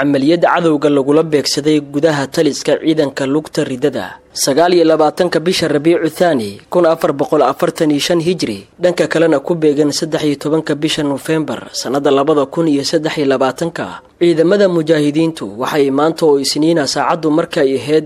عملية عدوغا لغولا بيكسدي قداها تاليسكا عيدان كاللوغتا ردادا 29 بيش الربيع الثاني كون 445 هجري دانكا كالنا كوبيغان 13 بيش نوفمبر سنة 2023 عيدا مدى مجاهدينتو وحي مانتو سنين ساعدو مركا يهيد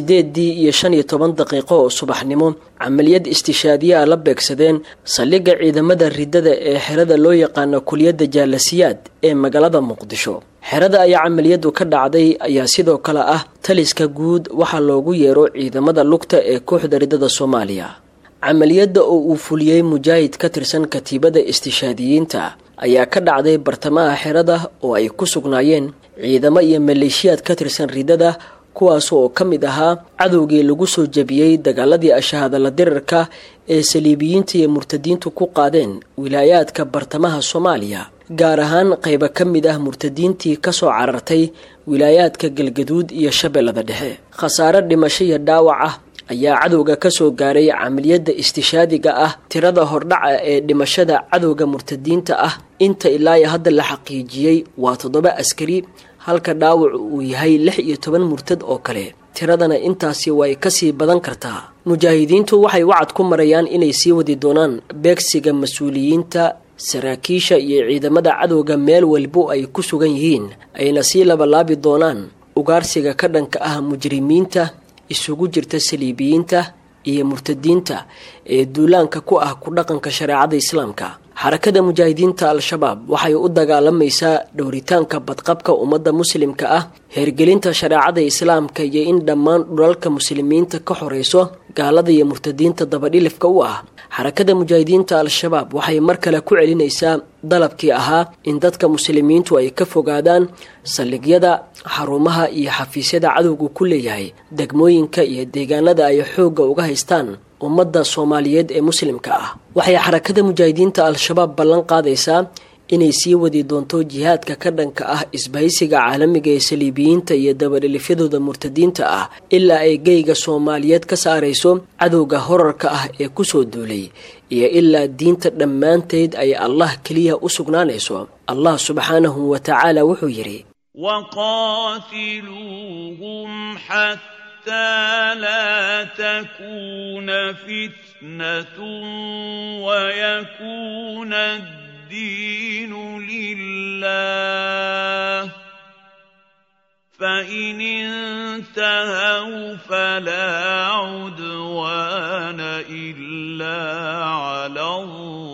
8:15 دقيقة صباح نمو عملية استشهادية لبيكسدين ساليقا عيدا مدى الردادة حرادة لو يقانا كلية جالسياد مقالة مقدشو xerada ayaa camaliyadu ka dhacday ayaa sidoo kale ah taliska guud waxa loogu yeero ciidamada lugta ee kooxda ridada Soomaaliya camaliyada oo uu fuliyay mujaahid ka tirsan katiibada istishaadiyiinta ayaa ka dhacday bartamaha xerada oo ay ku sugnaayeen ciidamo iyo maleeshiyaad ka tirsan ridada kuwaas oo kamid ahaa cadowgii lagu soo jabiyay dagaaladii ashahaada la dirarka ee saliibiyiinta iyo murtadiintu ku qaadeen wilaayaadka bartamaha Soomaaliya gaar ahaan qayba kamid ah murtadiintii ka soo carartay wilaayaadka Galgaduud iyo Shabeellada Dhexe khasaare dhimasho iyo dhaawac ah ayaa cadowga ka soo gaaray camaliyada istishaadiga ah tirada hordhaca ee dhimashada cadowga murtadiinta ah inta ilaa hadda la xaqiijiyay waa 7 askari halka dhaawac uu yahay 16 murtad oo kale tiradana intaasi way ka sii badan kartaa mujaahidiintu waxay wacad ku marayaan inay sii wadi doonaan beegsiga mas'uuliyiinta saraakiisha iyo ciidamada cadowga meel walba ay ku sugan yihiin ayna sii labalaabi doonaan ugaarsiga ka dhanka ah mujrimiinta isugu jirta saliibiyiinta iyo murtadiinta ee duulaanka ku ah ku dhaqanka shariicada islaamka xarakada mujaahidiinta al-shabaab waxay u dagaalamaysaa dhowritaanka badqabka ummadda muslimka ah hergelinta shariicada islaamka iyo in dhammaan dhulalka muslimiinta ka xoreyso gaalada iyo murtadiinta dabadhilifka u ah xarakada mujaahidiinta al-shabaab waxay mar kale ku celinaysaa dalabkii ahaa in dadka muslimiintu ay ka fogaadaan saldhigyada xarumaha iyo xafiisyada cadowgu ku leeyahay degmooyinka iyo deegaanada ay xoogga uga haystaan ummadda Soomaaliyeed ee muslimka ah waxay xarakada mujaahidiinta al-shabaab ballan qaadaysaa inay sii wadi doonto jihaadka ka dhanka ah isbahaysiga caalamiga ee saliibiyiinta iyo dabadhilifyadooda murtadiinta ah ilaa ay geyga Soomaaliyeed ka saarayso cadowga horarka ah ee ku soo duulay iyo ilaa diinta dhammaanteed ay Allah kaliya u sugnaanayso Allah subhanahu wa ta'ala wuxuu yiri waqatiluhum hatta لا تكون فتنة ويكون الدين لله فإن انتهوا فلا عدوان إلا على الله